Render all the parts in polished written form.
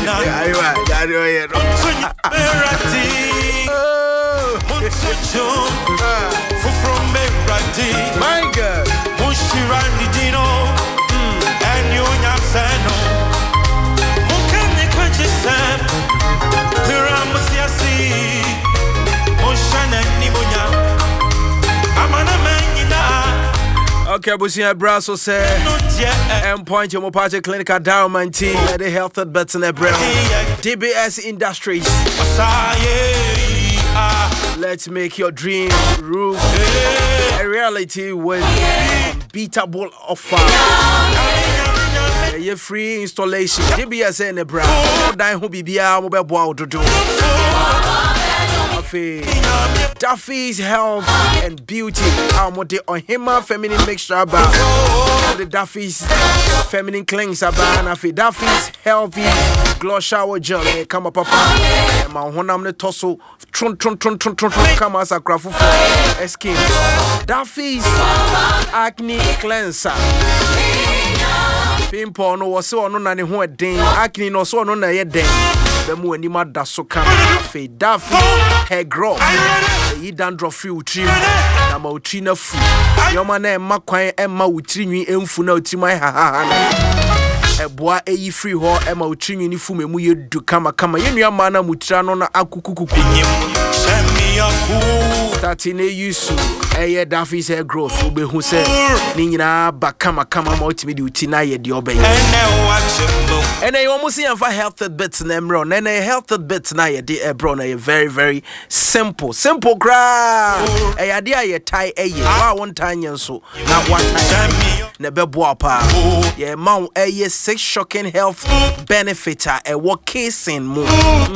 My God. And you Sano. Mukane Kwajisam. Piramusiasi. Moshana Nibonya. Amana Manina. Okay, Busia Brasso said, and point your party clinical down tea at the health at Betson Brown. DBS Industries. Let's make your dream roof a reality with unbeatable offer. A free installation. DBS in the Brown. Dine who be mobile bow to do. Duffy's health and beauty. Amote on him feminine mixture bar. The Duffy's feminine cleanser bar. Duffy's healthy glow shower gel. Come up, papa. My honam the torso. Tron. Come as a craft for skin. Duffy's acne cleanser. Pimpo no was so on who a ding. Acne no so on a ding. The more any mad so come Duffy hair growth. You dandruff free trim. I'm out trina food. Your man and Macquine and Mautrini and Funa Timai ha. A boy a free hall and Mautrini Fume Muye do come. Your man Mutrano na Akuku. Starting a use a Duffy's hair growth will be who said Nina Bakama multimedia tonight the obey. And I almost see a health bits name run and a health bits now a brown a very simple cry a idea tie a one time and so not one time never boapa yeah mount a 6 shocking health benefit a what case in more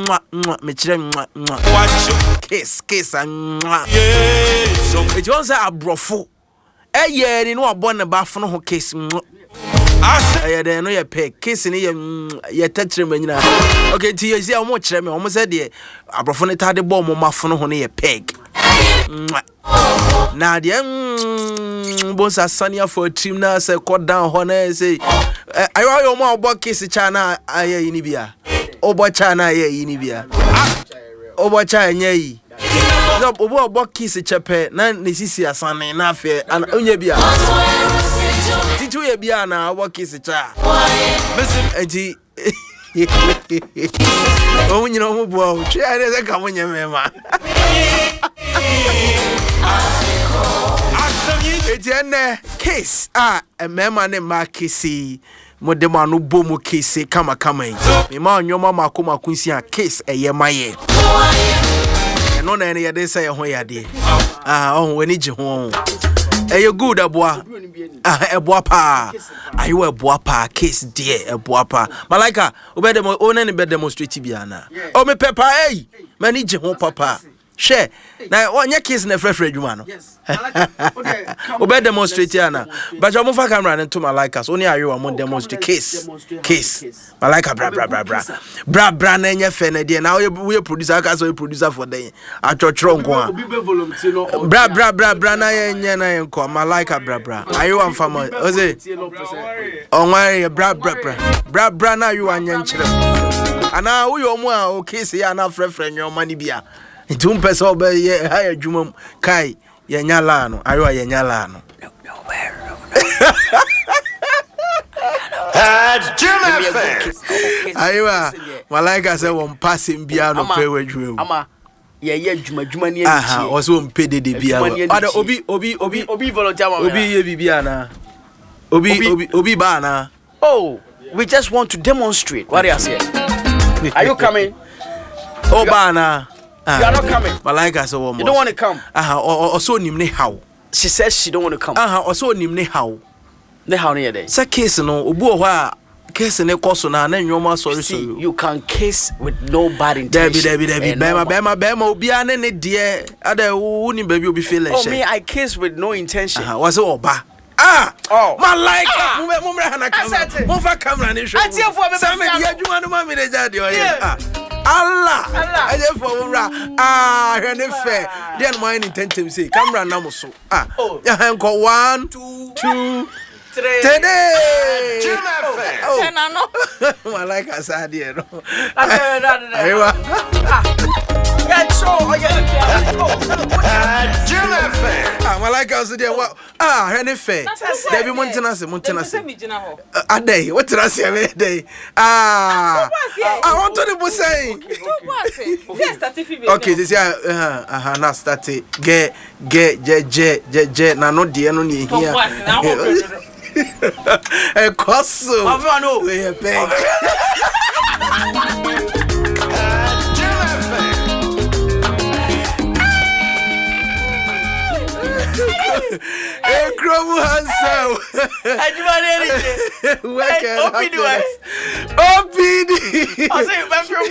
kiss and it was a brofo a year in what born about for no case. I don't know your peg kissing your touch him. Okay, to you see how much I almost said, a brofonate had the bomb on my phone on a peg. Now, the bones are sunny for a trim now, say, cut down, honey, say, I want your more about kiss China, I in Ibia. Over China, in Ibia. Over China, ye. No, about kiss a chape, none is a son enough, and only be Titu ye biana what is it? Eji oh you know who try to come on your mema. Ejene case a mema ne makisi modema no bomu case kama me ma onyo mama akoma kunsi a case eye maye eno na ene ye dey say ho yade oh weni je ho you good aboa eboa pa ayo eboa pa case dear eboa pa malika obedemo one be demonstrate bia na o me pepper manage ho papa share na onye case na frefre adwuma no okay obe demonstrate ana but you move camera into malika so only ayo am demonstrate case malika bra na enye fe na dia na we producer aka so producer for den atwotro nko a bra na enye na enko malika bra ayo am fama o say onware bra na ayo anya nchire ana wo yo mu a o case ya na frefre nyoma ni bia Itum pesa obe ye haya juma kai ye nyala no ayo ye nyala no ayo malaika say won pass bia no pe wadwum ama ye juma ni aha o so mpede de bia ada obi volunteer mama obi ye bibia na obi ba na oh we just want to demonstrate what you say are you coming oh ba na you are not coming. Malika so you don't want to come. Also nimne how. She says she don't want to come. Also nimne how. Ne how near day. Say case no obu ho case ne koso na nwoma sorry. You can case with no bad intention. Debbie. Bema obi ane ne de ada woni baby obi feel like. Oh me I case with no intention. Was oba. Malika mumre hana camera. Move camera ni show. Some me dia dwuma no ma me de jade o ye. Allah I just for hene fair then my intention say camera na mo so ya hanko 1 2 Today. Oh. I like us idea. No. I like us there. Henry Fair. Debbie Montanasi. A day. What did I say? A day. I want to be saying. Okay, this year, not started. Get, no dear, no need here. A cost. We are paying. Crow handsome. OPD. I say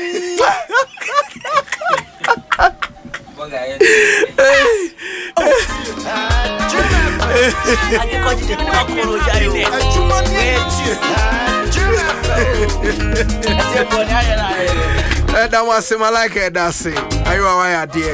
that was my like that's it. Are you aware, dear?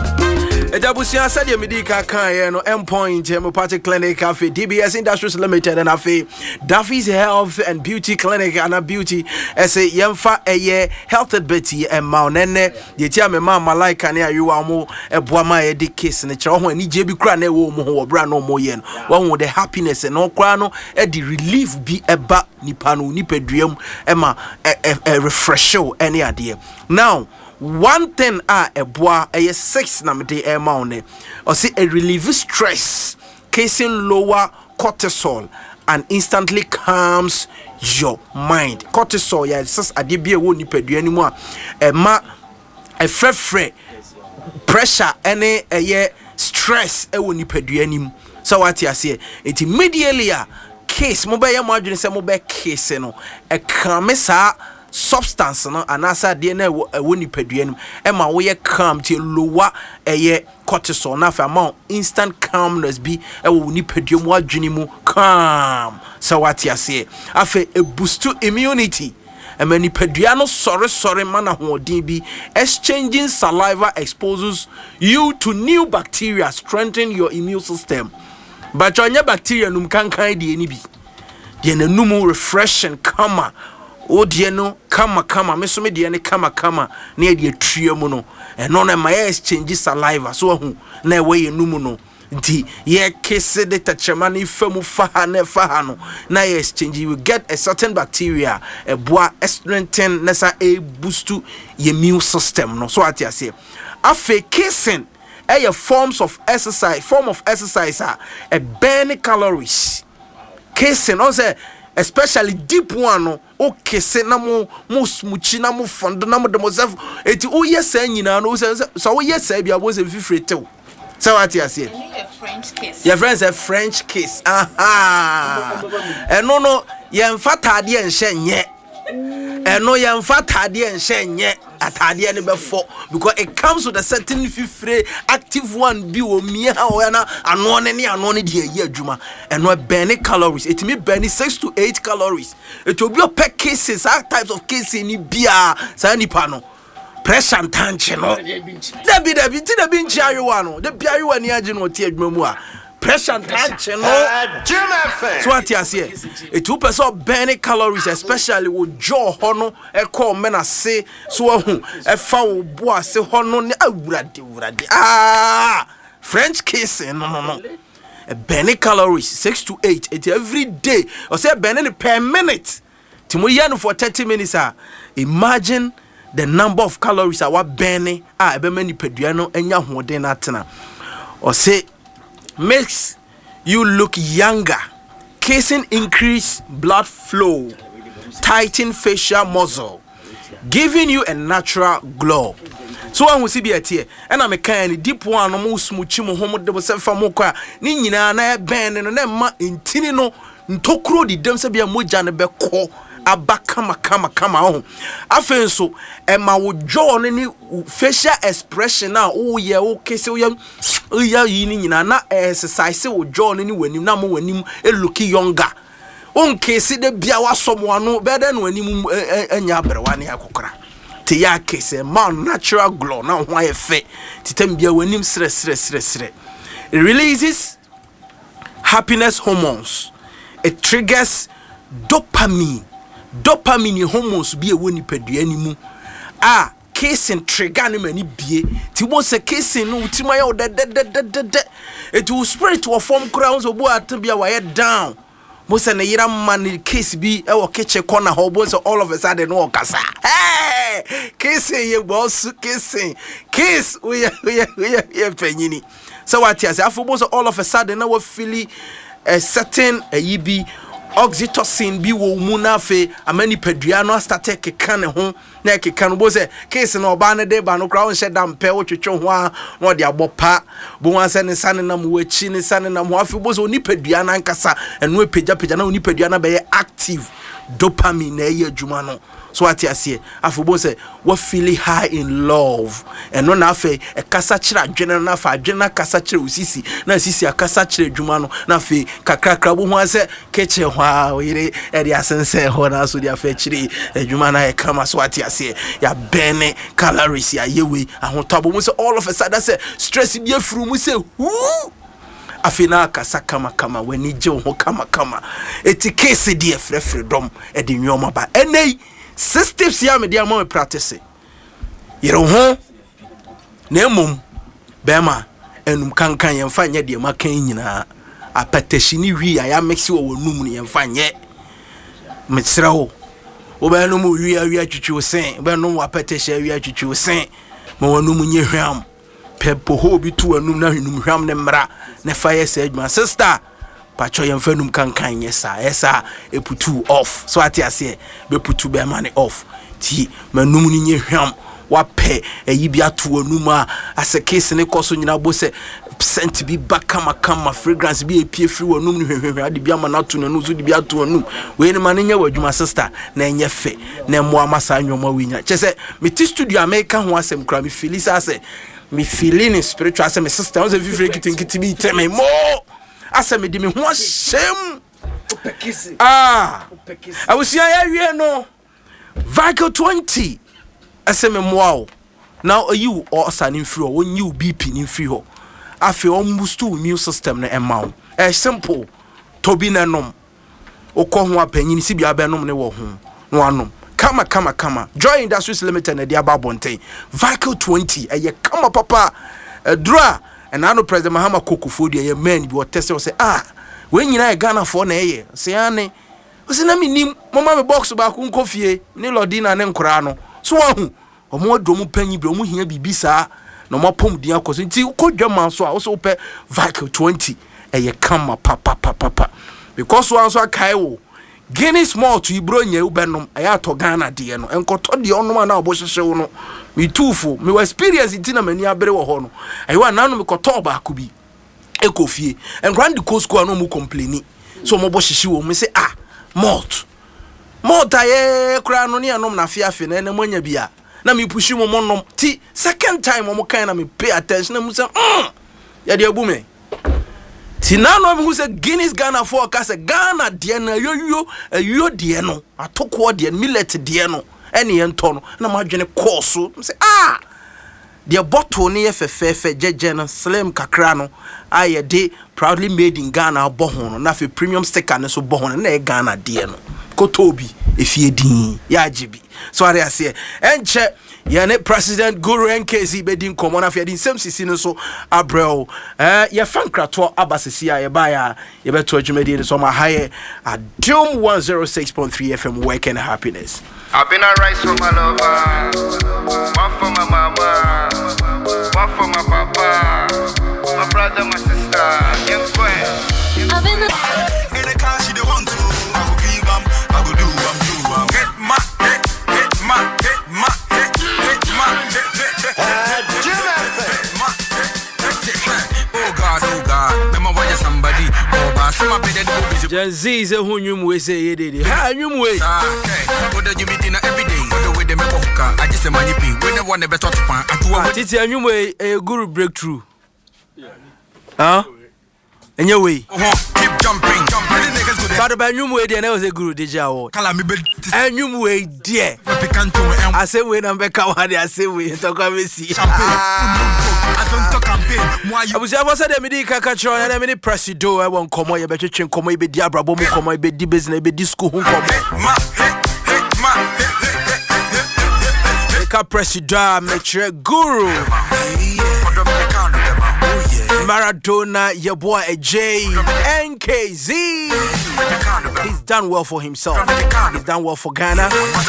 Ejabusia said the medical can no endpoint homeopathic clinic cafe DBS Industries Limited and afi Duffy's Health and Beauty Clinic and a beauty as a yemfa eye health betty and maunene ye tia me mama like an you amo e boama e de case ne kire ho ani je bi kra na e wo mo ho bra no mo ye no wo the happiness no kra no e the relief bi eba nipa no nipaduam e ma refresh any ade now. One thing a boy a 6 na me de e ma one or see a relieve stress causing lower cortisol and instantly calms your mind. Cortisol ya sas ade bia wo nipadua ni mu a e ma e frefre pressure ene e stress e wo nipadua ni mu so what you say it immediately a case mo be ya mo adwene se mo be case no e kan sa substance no anasa de na wo nipadua nim e ma wo ye calm ti lower eye cortisol na fa ma instant calmness bi e wo nipadua mu adwene mu calm so what you say afa e boost immunity e ma nipadua no sorry mana hoodin bi exchanging saliva exposes you to new bacteria strengthen your immune system but onya bacteria num kankan de ni bi de na num refreshing kama o die no kama me so me die ne kama na e die tue mu no eno na ma exchange saliva so hu na e we numu no nti ye kese de tachema na ifamu faha no na ye exchange you get a certain bacteria e boa strengthen na sa e boost your immune system no so ati ase afa kissing form of exercise a burn calories kissing o say especially deep one no okay say na mo smuchi na mo fondo na mo de mozef eti o yes anyina no so o yes bia bo se fifrete so what you say French kiss your friends a French kiss no yemfa tade enhye nye eno yemfa tade enhye nye atade ne befo because it comes with a certain fifre active one bi o mia o na ano ne de ye adwuma eno burn calories it me burn 6 to 8 calories it will be per cases all types of cases ni bia sa nipa no pressure and tension no da bi nchi ayewa no da bi ayewa ni age no ti adwuma mu a pressure and tension no so what you say it will person burn calories especially with jaw hono e call men ase so hu e fa wo bo ase hono ne awurade French kissing no burn calories 6 to 8 it every day or say burn per minute timo yan for 30 minutes imagine the number of calories are burning e be mani padua no anya hoden atena or say makes you look younger. Kissing increase blood flow, tighten facial muscle, giving you a natural glow. So I will see be at here, and I'm a kind deep one almost much more homo de was from Moka, Nina, and I band and then ma in Tinino, Ntokro, the Demsabia Mujan Beko. Aba kama on afen so e ma wo jaw ni facial expression na o ye okay so ya yi ni nyina na exercise wo jaw ni wanim na mo wanim e look younger on case de bia wasomo ano be de no wanim anya abrewa ne akokora te ya case man natural glow na ho aye fe titam bia wanim sre it releases happiness hormones. it triggers dopamine hormones be a woni padua ni mu kissing trigger ni mani bie ti won say kissing no ultima ya de it will spread to a form crowns obo atbia wa down mo say na yira man kiss bi e wo kitchen corner ho bo say all of a sudden no kasa hey kissing ye boss kissing kiss we penyini so what you say afo so all of a sudden na we feel a certain yibi oxytocin bi wo mu na fe amani padua no start keka ne ho na keka no bo se case no ba ne de ba no kra won hye dam pe wo twetwe ho a no de abopa bo wan se ne sane na mo wachi ne sane na mo afi bo se oni padua na nkasa eno pagya na oni padua na be active dopamine na ye adwuma no so what you say afi bo se we feel high in love eno na afi e kasa kira adwene na afa adwene kasa kira usisi na sisi akasa kira adwuma no na afi kakrakra bo ho se keche ho yire e dia sense ho na so dia afi kiri adwuma na e kama so what you say ya bene calories ya yewe ahotabo mu se all of a sudden say stress bi afuru mu se afina kasa kama wani je ho kama eti case die freedom e de nwoma ba enei systems ya me dia mo practice yero ho na emom bema enum kankan yemfa nya de makan nyina apatashi ni wi ya mix wo num ni yemfa nye mesra wo obenum wi ya twitwi sen benum apatashi wi twitwi sen ma wonum nye hwam pepo ho bi tu anum na hwinum hwam ne mra ne fire say adwuma sister pacho yemfa num kankan yesa eputu off so ati ase be putu be man off ti manum ni nye hwam wape eyibi atu anum a ase case ne koso nyina bo se scent bi bakama fragrance bi epie free wanum ni hwehwe ade bi ama na to nanu so de bi ato anum we ne man nya wadwuma sister na enye fe na mo amasa nwoma winya chese me ti studio America ho asem kra me feel say me feeling spiritual asem me sister was a vivre kitin bi teme mo asem de me ho asem opekisi awusia ya wie no Vical 20 asem mo now you or sanin free or you BP ni free ho afi almost immune system na emma simple tobi na nom okọ ho apanyin si bia be nom ne wo ho no anom kama Joy Industries Limited na dia babonten Vical 20 eye kama papa dra and I know President Mahama Kokofo dia ye man bi o test say we nyina e Ghana for na eye se ane o se na minim mama me box ba ku nkofie ni lodina ne nkora no so wa hu omo adom panyi bi omo hia bibisa no mapom dia akoso nti ukodwama so a wo so pe Vical 20 eye kama papa because one so akai wo Guinness small to ibro nya ubenom aya to Ghana de no enkoto de onoma na obohyehew no me tufo me experience ntina mani abere wo ho no ayi na no me koto ba akubi ekofie engrand kosko no mu complaini so mo bohyehew mo say malt aye kura no ne anom na afiafe na na monya bia na me pushi mo monom ti second time mo kan na me pay attention na mo say ya de abu me ti na no me who say Guinness Ghana for ka say Ghana de na yo de no atoko de millet de no ene ento no na ma dwene course so say the bottle ne ye fefefe jeje no slim kakra no aye de proudly made in Ghana bohon no na fe premium sticker ne so bohon na e Ghana de no kotobi efie din ya jibi so are ase enche ya ne President Guru NKZ bedin komo na fe din sem sisi no so abrel ya fankrato abasisi a ye ba ya ye beto adwumadi so ma haye Adom 106.3 FM work and happiness. I've been a rice for my lover, one for my mama, one for my papa, my brother, my sister, young friend. I've been In the car, she the one to. I go give I go do Hit my. Oh God, remember when you're somebody. Gen Z is a who we say ye did. Ha nyum we. Okay. What do you meet dinner every day? What the way they make hookah? I just say money pay. We never want to better to pan. Titi nyum we a guru breakthrough. Huh? Anyway. keep jumping. Many niggas go there. But by new way, there was a guru deja award. Call me bed. And new way, dear. Picanto and I say when I'm back, I say we talk about see. I don't talk campaign. I was ever said that me catch on and I mean presido. I won't come on. You better change. Come on, be diabra. Bomu come on. Be di business. Be disco. Come on. Make a presido. Make your guru. Maradona, your boy AJ, NKZ. He's done well for himself. He's done well for Ghana.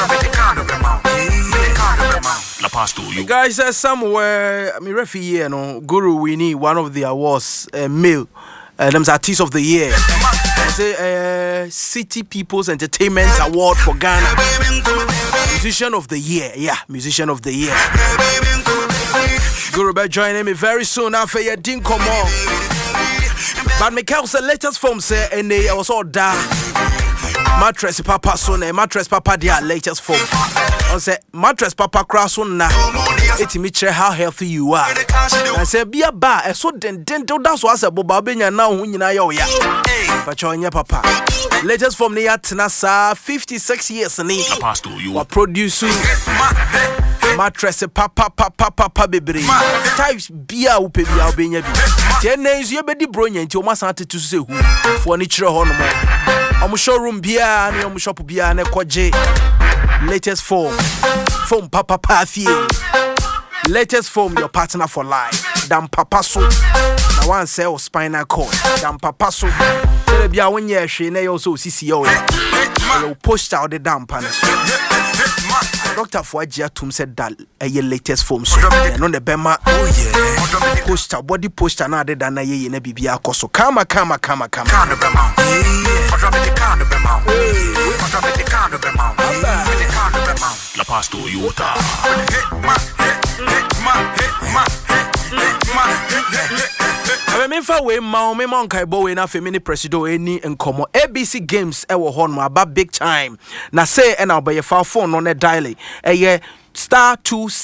Guys, somewhere, I mean, referee, Guru Winnie, one of the awards, male, them artist of the year. Say, City People's Entertainment Award for Ghana. Musician of the year, yeah, musician of the year. Guru be joining me very soon after you didn't come on. But Michael said latest form say and I was all da mattress papa son mattress papa their latest form. I say mattress papa cross on na it me check how healthy you are. I say be a bar e so den that's what I say boba benya na hu nyina yo ya. But chonya papa. Latest form near Tenasa 56 years ni. You produce mattress papa bebre types bia wo pe bia obenya bi tena isu ye bedi bronya nti o masante to se hu fo ni kire ho no mo omo showroom bia na omo shop bia na koje latest form papa fie latest form your partner for life dam papa so na one say spinal cord dam papa so tele bia wonye hwe na yo so sisi yo post out the dam panas. Dr. Fuajia Tum said that a latest form so on the Bema poster body poster na de na ye na bibia koso kama La Pasto Yota I mean, for way, me monkai boy na femini presido any enkomo ABC games ewo hon mo about big time. Na say and I'll buy a phone on a dial. Star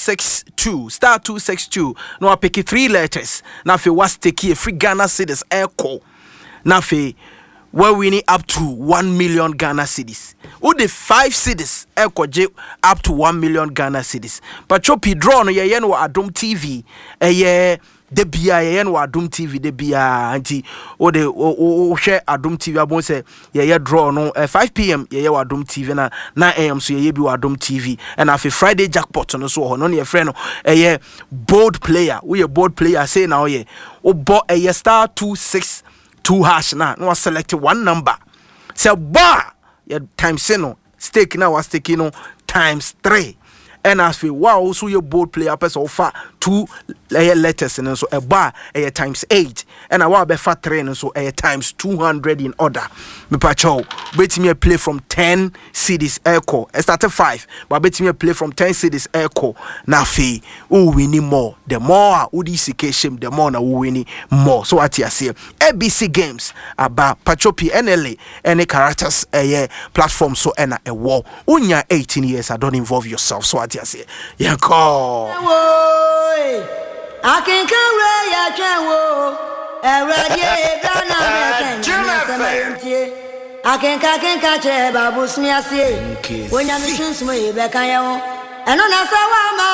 262. No, I pick 3 letters. Now fe was take a free Ghana cedis echo. Now fe where we need up to 1 million Ghana cedis. Who the 5 cedis echo j up to 1 million Ghana cedis. But choppy draw no ye no Adom TV de bia ye no Adom TV de bia anti o de o share Adom TV abon say ye draw no 5 p.m. ye Adom TV na 9 a.m. so ye bi Adom TV and afi Friday jackpot no so no ye friend no bold player we a bold player say now ye o bo star 262 hash na no select one number say ba ye times no stake na was stake no times 3 and as for wow so your bold player person offer 2 letters and so a bar times 8 and I want be fat 3 and so times 200 in order me pacho bet me play from 10 cities echo started 5 but bet me play from 10 cities echo na fe we need more the more we shame the more na we need more so what you say ABC games about pacho PNLA any characters platform so and a war unya 18 years I don't involve yourself so what you say yanko I can come ya chanwo already done I can catch babu smiase when you since me back and on a sawama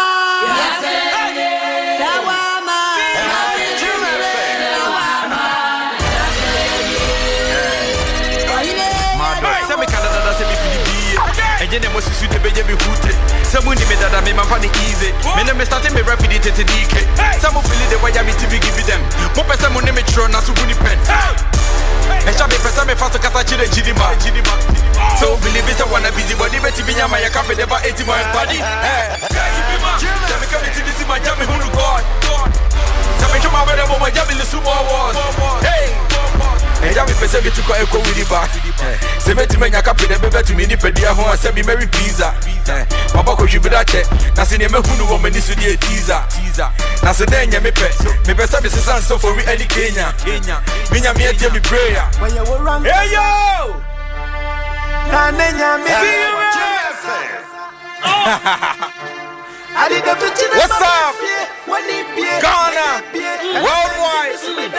and then was to the baby hoot. Someone made that I made my funny easy. When I started my rapid to DK. Some of the way I to be give them. What person will name it throw not to win pen. And shall be person me fast to catch a Jidima. So believe it, I want to be the body, but to be my cafe about 80 my body. Tell me coming to this my job who God. Tell me come out of my job in the super wars. Hey! And I be person to go echo with the back. Say me to me nyaka the bebe to me ni pedia ho say be Mary pizza. Papa ko jibu da che. Na se ne me hunu wo mani so die teaser. Na se den nya me person be sesan so for we any Kenya. Me nya me tie me prayer. Hey yo! Na nya me What's up? Ghana, worldwide.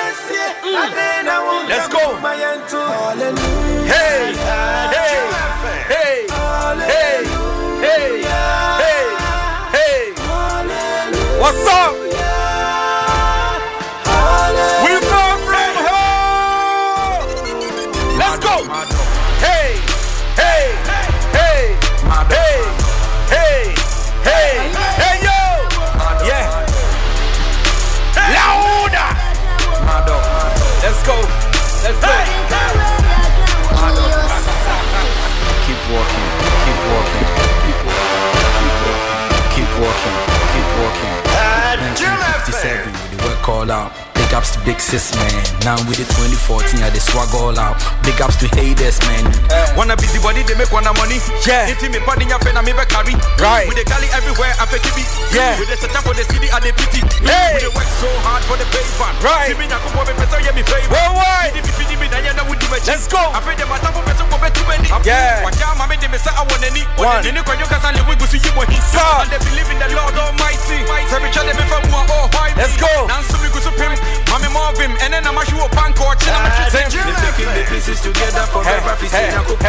Let's go. Hey, hey, hey, hey, hey, hey, hey. What's up? We come from home. Let's go. Hey, hey, hey, hey, hey, hey, hey, yo. Yeah. Louder. Let's go. Let's go. Keep walking. Keep walking. Keep walking. Keep walking. Keep walking. 1957 with the work all out. Big ups to Big Sis, man. Now with the 2014, I the swag all out. Big ups to haters, man. Wanna busy body, they make wanna money. Yeah. Hitting me body, your friend, I make carry. Right. With the galley everywhere, I fake it. Yeah. With the setup for the city, I the pity. Hey. With the work so hard for the pay fan. Right. Give me a couple of pesos, yeah, me favor. Worldwide. Let's go. I feel the matter for pesos, but too many. Yeah. Watch out, my man, they say I want any. One. You know, you can live with you, what he saw. And they believe in the Lord Almighty. So we try to be from one, oh, let's go. Now, so we go to him. I'm more of him, and then I'm a shoe of punk or chill. I'm taking the pieces together forever. Hey.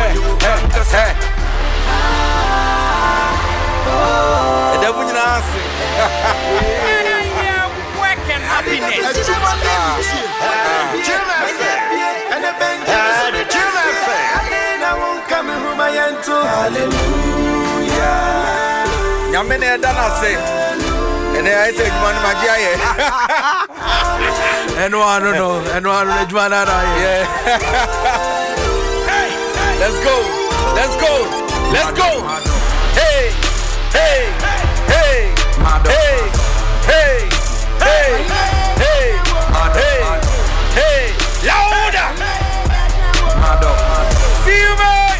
And I said, man, my guy. And one, no, and one, yeah. Let's go, let's go, let's go. Hey, hey, hey, hey, hey, hey, hey, hey, hey, louder. See you, man.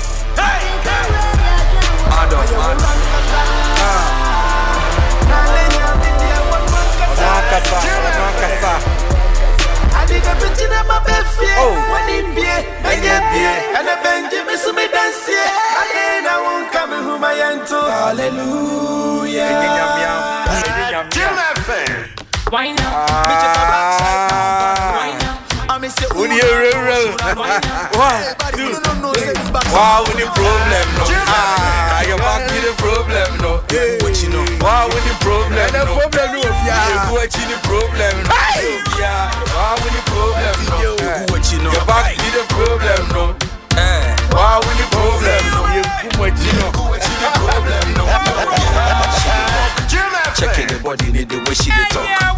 Why now? Wow, with the problem, no. You're back with the problem, no. Wow, with the problem, no. You're watching the problem, no. Yeah, wow, with the problem, no. You're back with the problem, no. Wow, with the problem, no. You're watching the problem, no. Checking the body, need the way she talk.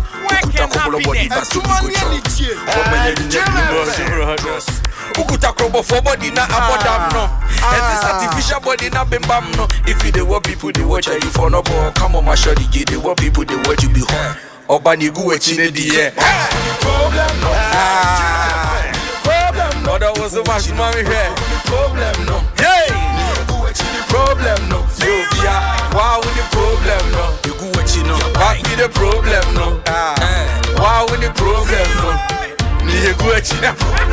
Ukuta krobo for body na abodam no. And this artificial body na bimbam no. If you the what people they watch you for no boy. Come on my shorty get the what people they watch you be hot. Obani go chine di yeah. Problem no. Problem no. That was so much mommy here. Problem no. Hey. Problem no. You yeah. Wow with the problem no. You go what you know. What be the problem no. Wow with the problem no. You go what you know.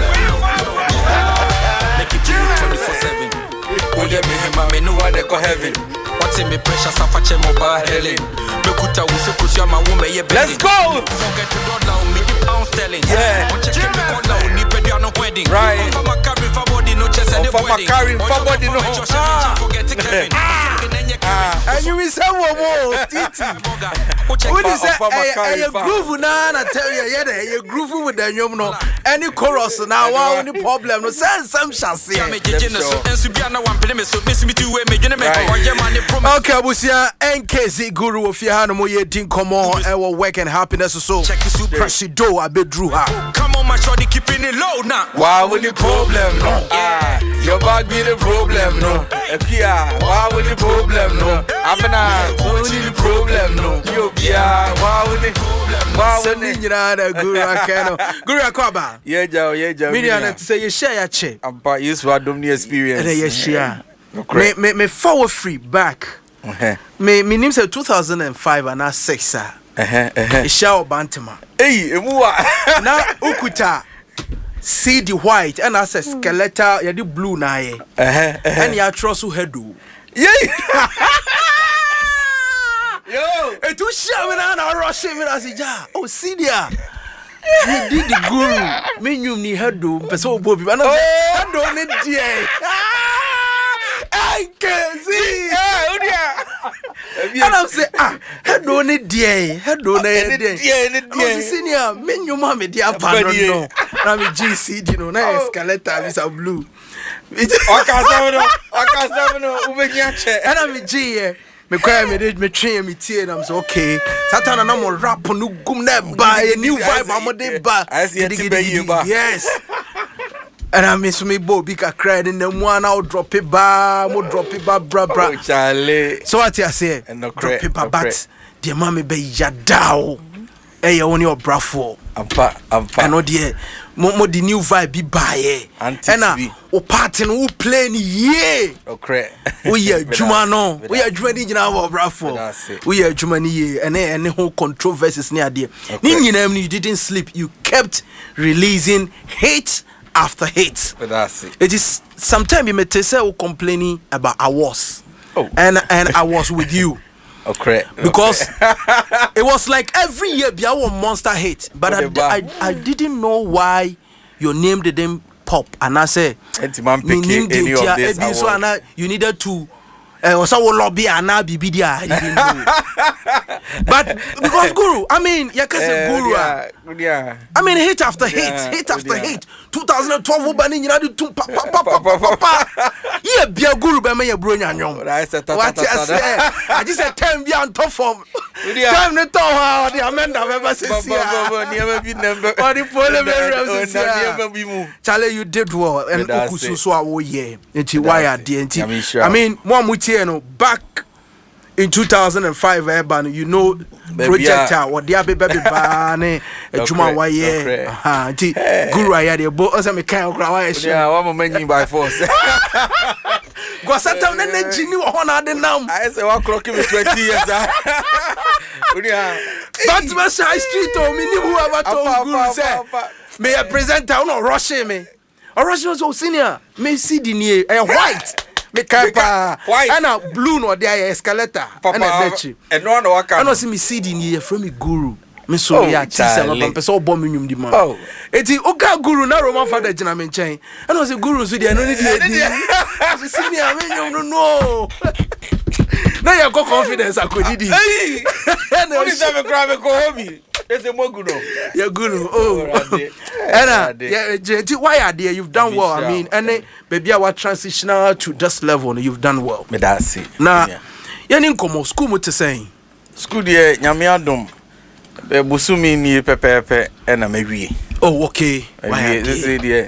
Make it 24/7. Oh yeah, me no one they go heaven. What's in me pressure? Suffer mobile helen. Lokuta we suppose you my woman. Let's go. Forget to dollar me the pound sterling. Yeah. Check me call now. Ni pedi no wedding. Right. For my carry for body no chest and the wedding. For my carry for body no. Forget to Kevin. And you will say more, Titi. What is that? A groove now, I tell you, yeah, a groove with the young no. Any chorus now, wow, any problem, no, send some chassis. Okay, Busia, NKZ Guru of Yahano, ye didn't come on, and will work and happiness so. Check the super Presido, I bet drew her. Come on, my shorty, keeping it low now. Wow, with the problem, no. Your bag be the problem, no. Wow, with the problem, no. I'm not the problem, no. You wow, with the problem. Wow, with the Guru Akano. Guru Akwaba. Yeah, Joe. Million to say you share your check. I'm part used to have the experience. Yeah, me forward free back. Me name say 2005 and 6 Ishao Bantama. Hey, now Ukuta see the white and as a skeletal ya the blue na ye. And ya trust who head do. Yeah. It was shaman and I rush him as a jar. Oh, see there. You did the guru. Me you need her do, but so Bobby. I don't need the I can see. And I'm saying, head on it, dear. Head on it, dear. Senior, men, your mammy, dear, pardon. I'm a GC, you know, now escalator is a blue. And I'm a G. Me cry me train me tea and I'm so okay. Satan and I'm rap on no gum that buy a new vibe I'm a bar. Yes. And I miss me bo big cried in the one I'll drop it bar, more drop it bar bra. So what I say? And no drop it but dear mommy be yadao. Hey, you only your brafo. I know dear. Mo the new vibe be buy and o party no play ni ye. Okay. We are Juma no. We are Juma ni na wo brafo. We are Juma ni ye and whole controversies near there. You didn't sleep. You kept releasing hate after hate. It is sometimes you may say complaining about I was. And I was with you. Okay. Because it was like every year Biawo monster hate, but I didn't know why your name didn't pop. And I say, you needed to also lobby and now be I didn't know. But because Guru, I mean, Guru. I mean, hate after hate after hate. 2012 bani you know to papa. Yeah, be a Guru be me ya bro nyanyom. What I just said time be on top form. Time no to how the amenda ever say. Never be number. Or the polymer. Charlie, you did well and okusu so awo ye. Enti why are there? I mean, one mutie no back in 2005 urban you know projector what the baby bane ejuma waye nti Guru aya de bo ose me kan okra waye she yeah one moment by force go satan na ngini wo ho na de nam I say one clock me 20 years but my high street o me ni who ever told Guru say me a presenter no rush me or rush so senior me see the near white me kaipa and a blue no there escalator and a betchi and no waka I no see me CD ni from me Guru me so ya tisa no pampe so bom nyum di man eti oga Guru na Roman father gina me nchen and no say Guru so there no need the see me am nyum no na ya go confidence akodidi no is am cry me go home it's a Moguno. Yeah, Guru. And yeah, why are there? You've done well. I mean, and baby, our transitional to this level, you've done well. Me that's it. Now, you didn't come school. What to say? School there, nyamiadom. Busumi ni pepe and a maybe. Oh, okay. Why this idea?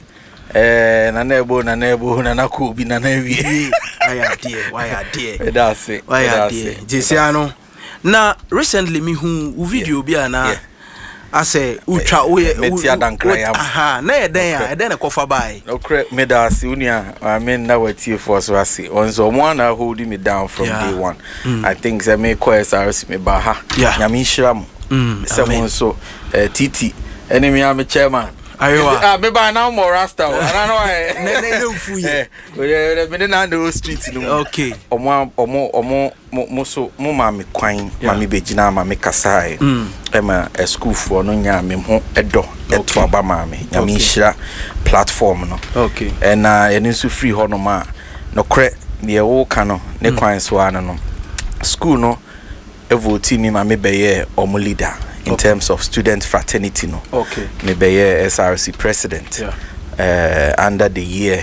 Nanebo, nanaku, be nanevi. Why are there? That's it. Why are there? Jesiano. Now, recently, me who video be na. I say, Ucha, Metia dan cry. Aha, nay, then a coffee by. Okay, Medasi, Unia, I mean, now what you for Swasi. On so one are holding me down from day one. I think they may quest us me baha. Yeah, Yamishram. Someone so Titi, enemy, I'm a chairman. I be by now more Rasta. I don't know. We didn't know streets. Okay. Omo mami kwine, mami bejina, mami kasai. Emma a school for no nyame ho edo eto aba mami. Nyame shira platform no. Okay. And enso free ho no ma. No kre ne wo ka no ne kwan so ana no. School no evoti mi mami beye omo leader. In terms of student fraternity, no. Okay. Maybe SRC president. Yeah. Under the year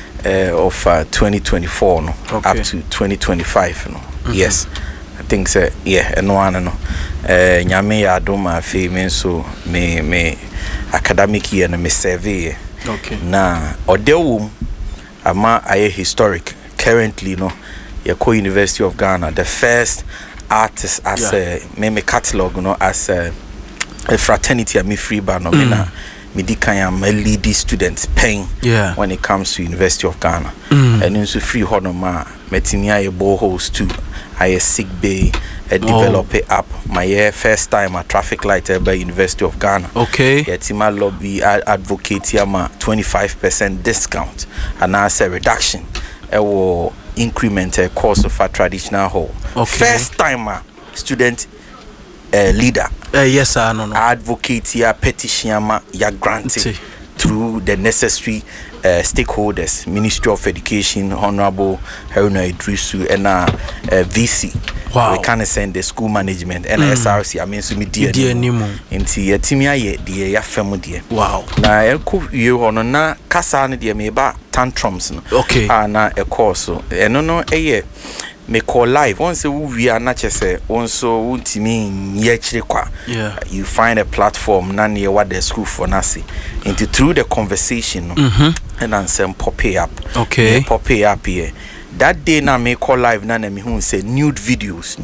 of 2024, no. Okay. Up to 2025, no. Yes. I think so. Yeah. And one, no. Nyame adoma fe so me academic year na me survey. Okay. Na odewum ama aye historic. Currently, no. Yako University of Ghana, the first artist as me catalog no as a fraternity me free bar no me na me di kan am lead students paying when it comes to University of Ghana and also free hono ma metimi aye boreholes too aye sick bay develop it up my first time at traffic light by University of Ghana. Okay. Yetima lobby advocate yama 25% discount and as a reduction increment course of a traditional hall. Okay. First timer student leader. Yes, sir. No. Advocate ya petition ya granted through the necessary stakeholders, Ministry of Education, Honorable Haruna Idrisu, and VC. Wow. We can send the school management and SRC. I mean, so me dear into your timia ye dear ya family. Wow. Na you on na kasa ne dear me ba tantrums no. Okay. Na a course so no me call live once we are not just also ultimi yechire kwa. Yeah. You find a platform na near what the school for nasi into through the conversation and answer pop up. Okay. Pop up here. That day na me call live na me who say nudities,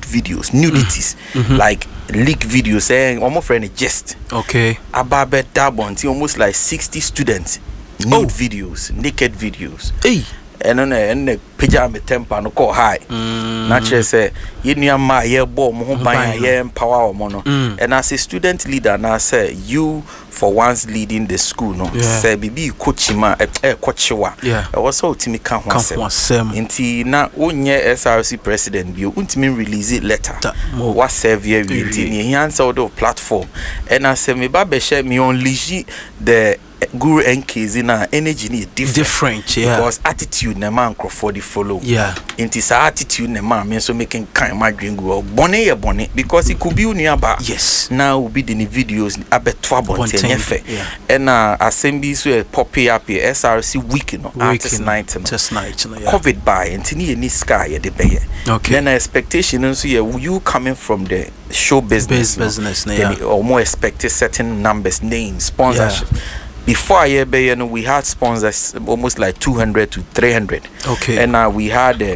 like leak videos saying almost friend just okay ababe dabonti almost like 60 students nude videos, naked videos. Hey. And the pajama temper no call high. Naturally say you near my year bomb by year power mono. And as a student leader now say you for once leading the school no say bibi coachima coachwa. Yeah. I was so timi kan wasem. Inti na onye SRC president bi untimi release letter. What serve here inti ni answer the platform. And I say me ba be share me unleash the Guru NKZ na energy ni different, yeah. Because attitude na man for the follow. Yeah. Inti sa attitude na man me so making kind my dream go bonnet ya bonnet because it could be uniaba. Yes. Now will be the videos abetwa bonnet nyefe. Yeah. And assembly so pop up here SRC week no artist night no. Yeah. COVID by inti ni sky ya de beye. Okay. Then expectation so you coming from the show business. Then or more expected certain numbers, names, sponsorship. Yeah. Before I hear we had sponsors almost like 200 to 300. Okay. And we had a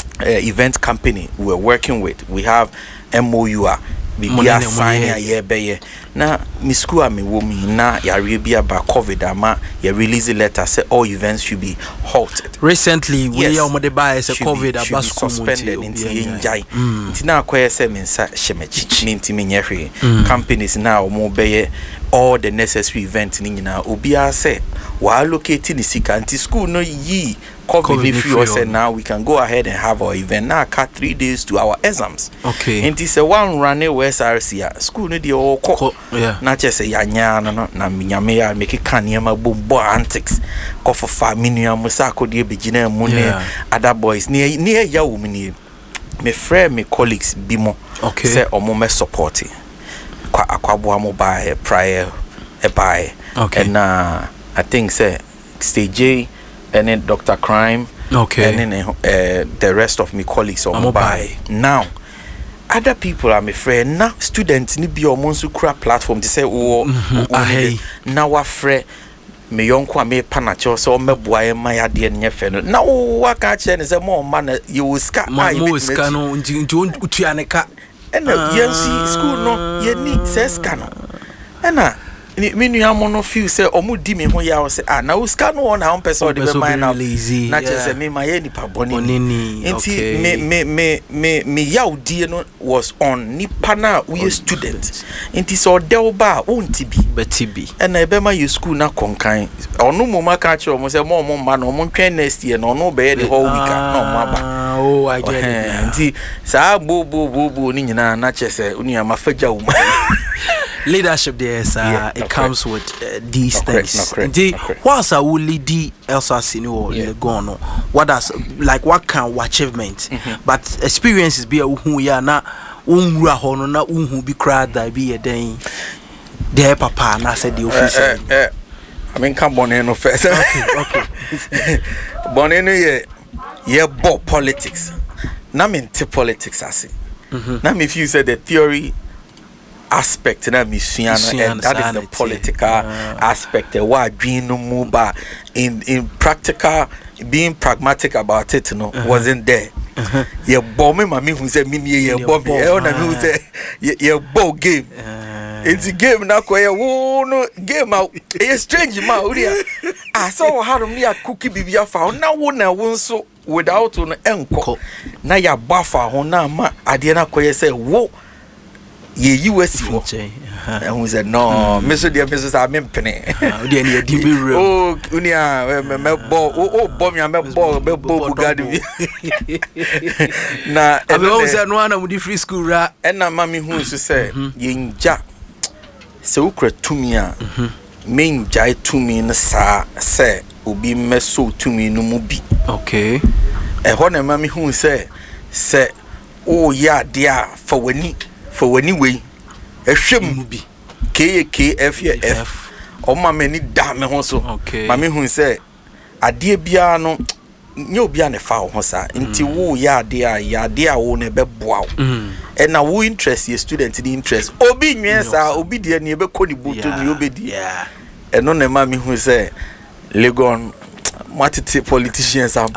event company we were working with. We have MOUA. We are signing a year. Now, Miss Kua me woman na ya rebia ba COVID ama ya release a letter say all events should be halted. Recently, we are on the bias COVID about suspended into injai. Tina kweye se mensa shemechi minti minyehwe. Companies now mo beye all the necessary events ni nyina obia say wa allocate ni sika anti school no yi COVID free say now we can go ahead and have our event now cut 3 days to our exams. Okay. And it's a one running SRC school no dey all not just say yanya no na minyame ya make kaniema bombo antics ko for family musako dey begina mu ne other boys near ya womni me friend me colleagues bimo say omo me support kwa akwabo mo by prior by and I think say stage J and then Dr. Crime and then the rest of my colleagues omo by now other people are my friend now students ni bi omonsu kura platform to say now wa frɛ me yonko me panacho so meboa e ma yade ne fe no na wo aka che ne say mo ma na you ska mo ska no nti utua ne ka ena yensi school no ye ni say ska no ena me nua mo no feel say omo di me ho ya wo say na wo ska no na on person de be mind na na che say me ma ye ni pa boni nti me yaudi no was on ni pana we student nti so del ba wonti bi betibi ena ebe ma you school na konkan onu mo ma ka che omo say mo ma no mo twen next year no no be ye the whole week no mo aba oh I get it nti sa bo ni nyina na che say onua ma faja wo leadership there sir it comes with these things once I will lead the LSRC no go on what does like what kind of achievement but experiences be who ya na unwura ho no na unhu bi crowd that be a den there papa na said the officer I mean come on no first okay boneno ye bo politics na me politics ase na me if you said the theory aspect na misuano and that is the political aspect why dream no move in practical being pragmatic about it no wasn't there ye bomb me who say me ye bomb me na me who say ye ball game it's a game na ko ye wo no game out e strange ma uri ah so how me a cookie bibia fa na wo na wo nso without no enko na ya bafa ho na ma ade na ko ye say wo ye US and who said no Mrs. I mean penny oh unia bomb ya ball Bugatti na always one of the free school ra and na mami who say yinja se ukra tumi a main jai tumi na sa say obi meso tumi no mu bi okay ho na mami who say oh ya dia for wani we ehwem bi KKF o ma mani da me ho so mami who say ade bia no nye obi a ne fa ho sa nti wo ya ade a wo ne beboa wo and na wo interest your student the interest obi nwen sa obi de ne be koni buto mi obedi eno na mami who say Legon matiti politicians am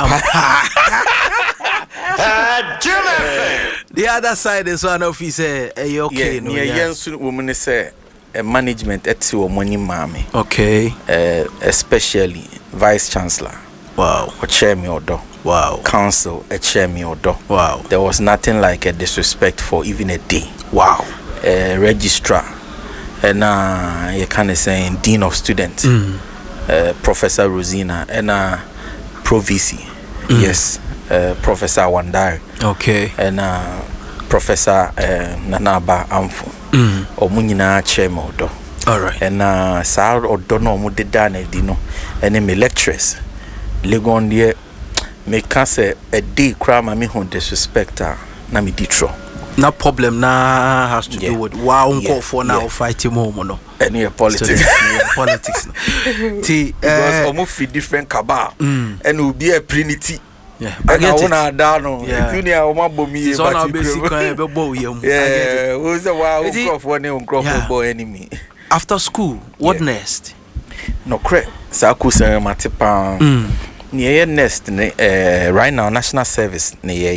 the other side is one of his okay no yensu woman say management eti wo money mami okay especially vice chancellor wow chair me odo wow council chair me odo wow there was nothing like a disrespect for even a day wow registrar and you can say dean of students Professor Rosina and Provisi yes Professor Wandari okay and Professor Nanaba Amfo omunyina chairman odo all right and sa odo no mu deda na di no and me lecturers Legon de me can say a day cry ma me hon disrespect na me ditro no problem na has to do with wow call for now fighting more no any politics politics because almost free different cabal and will be a trinity yeah I wanna down no junior o ma bomi it's on our basic kind be bow yam yeah who's the wow for one boy enemy after school what next no cre sa ku se matipa near next right now national service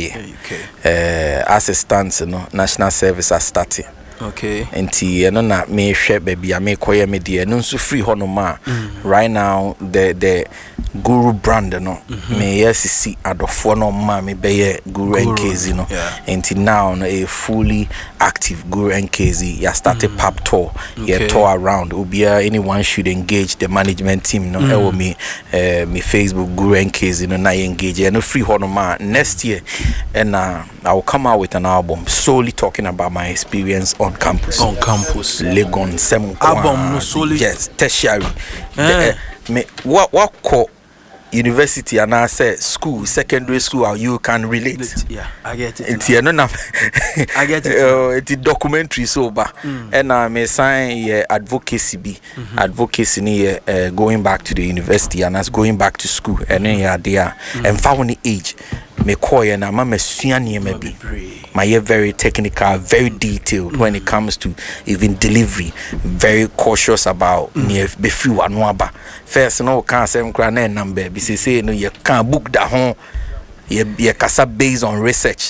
assistance no national service are starting okay enti eno na me hwe baby a me koye me de no so free hono ma right now the guru brand no me yesisi adofo no ma me be guru nkz no enti now no a fully active guru nkz ya started pap tour ya tour around obia anyone should engage the management team no e wo me Facebook guru nkz no na engage no free hono ma next year and I will come out with an album solely talking about my experience on campus Legon Sem album no solely yes tertiary me what call university and I say school secondary school how you can relate yeah I get it it's no I get it it's documentary so ba and I may sign advocacy be advocacy ni going back to the university and as going back to school and then there and found age me call and I'm a suani maybe my very technical very detailed when it comes to even delivery very cautious about near be few anwaba first no can say nkra number be say no you can book that home you kasa based on research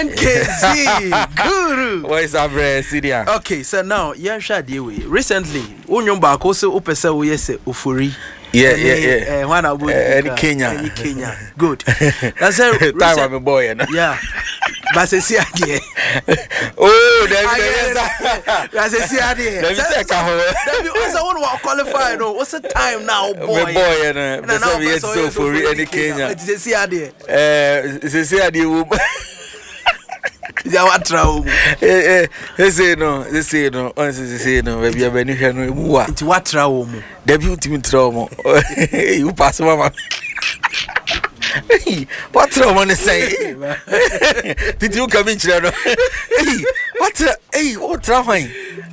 NKZ guru what is that Syria okay so now yeah share the way recently unyom ba ko se opese wo yese ofori one about Kenya good that's a time I'm a boy yeah but say see again oh that's a see again that you also want to qualify no what's the time now boy now yes so for any Kenya see again see again ya watra say no baby abani hwe no emu wa nti watra wo mu dabi utimi tra mo you pass mama watra wo ne say did you come in chira no watra hwan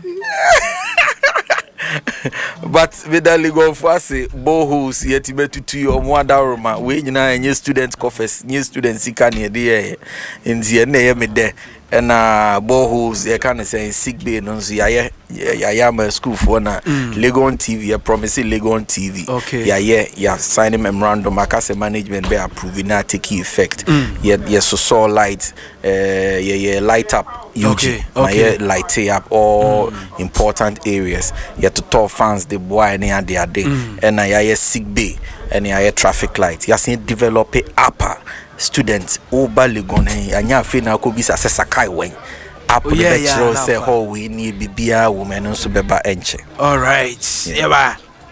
but with the legal force bohos yet betutu your mwadaroma we nyina enye student coffers new student sika ne de in the na me de na bohos you can say sick bay no so ya my school for na Legon TV ya promise Legon TV okay ya sign memorandum akase management be approving na take effect ya so light light up okay light up all important areas ya to top fans the boy any and their day and ya sick bay and ya traffic light ya seen develop upper students over Legon anya fe na ko bisa sakai wen Apple Betro say ho we need bibia woman so beba enche. All right. Yeah.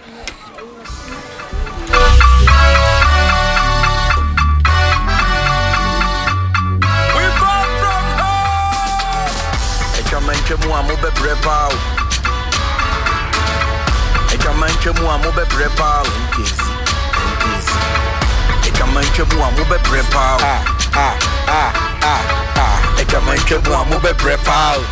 Mu amobe brepa e kamanche mu amobe brepa nkezi e kamanche mu amobe brepa e kamanche mu amobe brepa